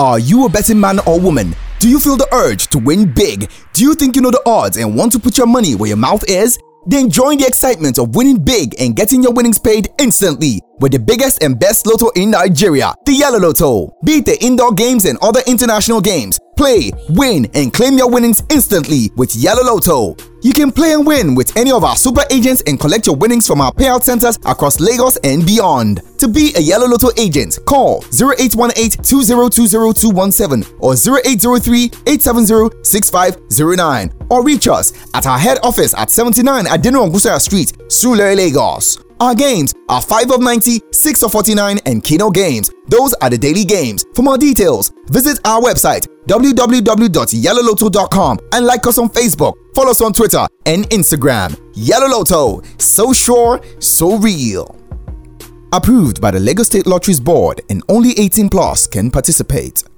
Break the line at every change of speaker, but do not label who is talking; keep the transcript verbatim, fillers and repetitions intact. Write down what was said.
Are you a betting man or woman? Do you feel the urge to win big? Do you think you know the odds and want to put your money where your mouth is? Then join the excitement of winning big and getting your winnings paid instantly with the biggest and best lotto in Nigeria, the Yellow Lotto. Beat the indoor games and other international games. Play, win, and claim your winnings instantly with Yellow Lotto. You can play and win with any of our super agents and collect your winnings from our payout centers across Lagos and beyond. To be a Yellow Lotto agent, call zero eight one eight, two zero two zero two one seven or zero eight zero three, eight seven zero, six five zero nine or reach us at our head office at seventy-nine Adeniran Gusaya Street, Surulere, Lagos. Our games are five of ninety, six of forty-nine, and Keno games. Those are the daily games. For more details, visit our website w w w dot yellow lotto dot com and like us on Facebook. Follow us on Twitter and Instagram. Yellow Lotto, so sure, so real. Approved by the Lagos State Lotteries Board, and only eighteen plus can participate.